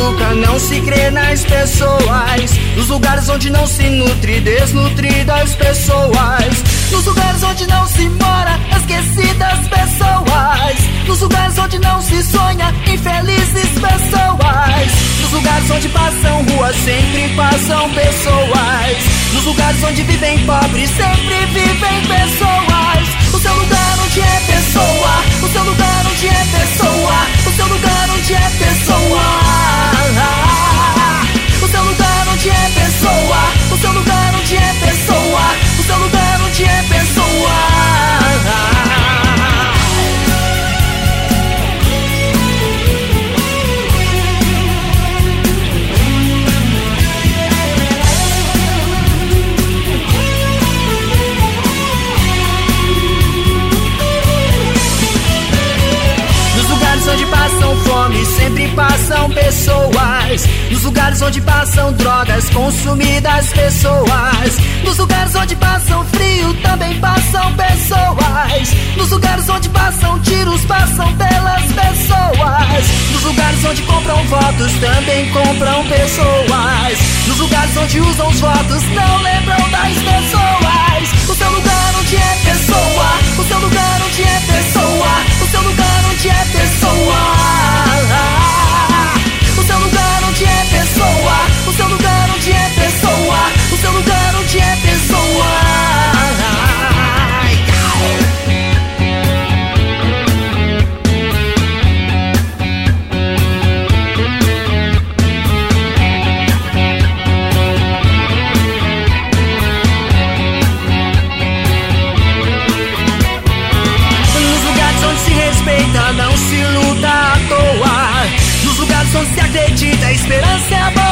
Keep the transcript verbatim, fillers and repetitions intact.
educa, não se crê nas pessoas. Nos lugares onde não se nutre, desnutre das pessoas. Nos lugares onde não se mora, esqueci das pessoas. Nos lugares onde não se sonha, infelizes pessoas. Nos lugares onde passam ruas, sempre passam pessoas. Nos lugares onde vivem pobres, sempre vivem pessoas. O seu lugar onde é pessoa, o seu lugar onde é pessoa, o seu lugar onde é pessoa. O seu lugar onde é pessoa, o seu lugar onde é pessoa, o seu lugar onde é pessoa. Onde passam fome, sempre passam pessoas. Nos lugares onde passam drogas, consumidas pessoas. Nos lugares onde passam frio, também passam pessoas. Nos lugares onde passam tiros, passam pelas pessoas. Nos lugares onde compram votos, também compram pessoas. Nos lugares onde usam os votos, não lembram das pessoas. O seu lugar onde é pessoa, o seu lugar onde é pessoa, o seu lugar onde é pessoa. O seu lugar onde é pessoa, o seu lugar onde é pessoa, o seu lugar onde é pessoa. Não se luta à toa. Nos lugares onde se acredita, a esperança é a